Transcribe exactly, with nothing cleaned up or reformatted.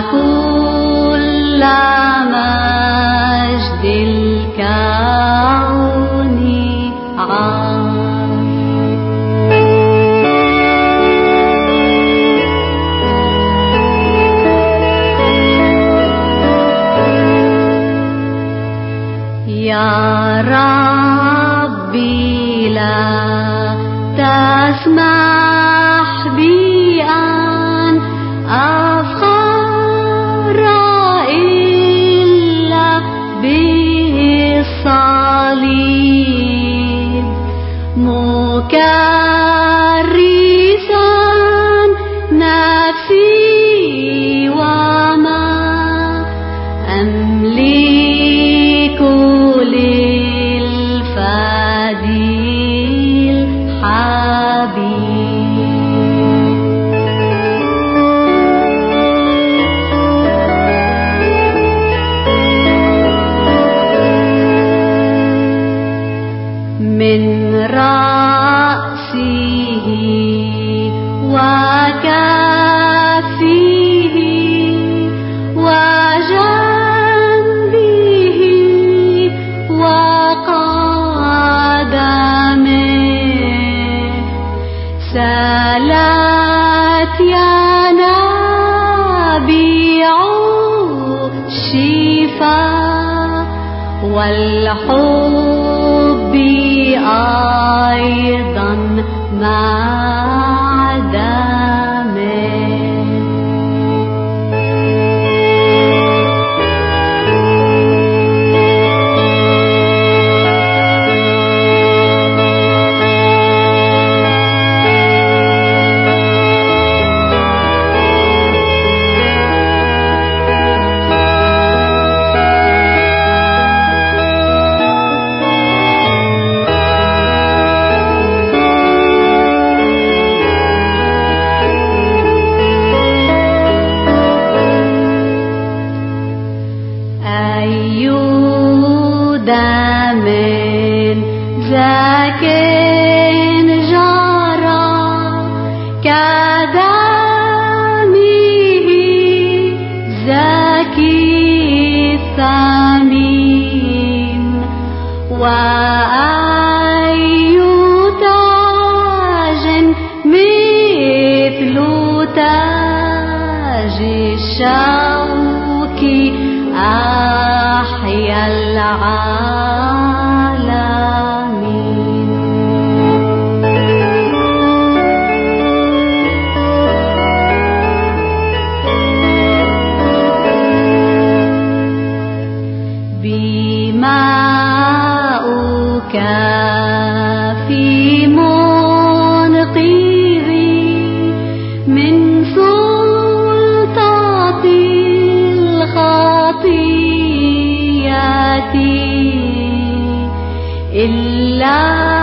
كل مجد الكون عام. يا ربي لا تسمح بي أن أفخر إلا بالصليب، مكرسا نفسي وما أملك للفدي الحبيب. من رأسه وكفيه وجنبه وقدمه سالت ينابيع الشفاء والحب أيضا مع دمه. أي دم ذاك جرى كدمه زكي الثمين، وأي تاج مثل تاج الشوك أحيا العالمين. بماؤك في منقذي من سلطة الخطيئة إلا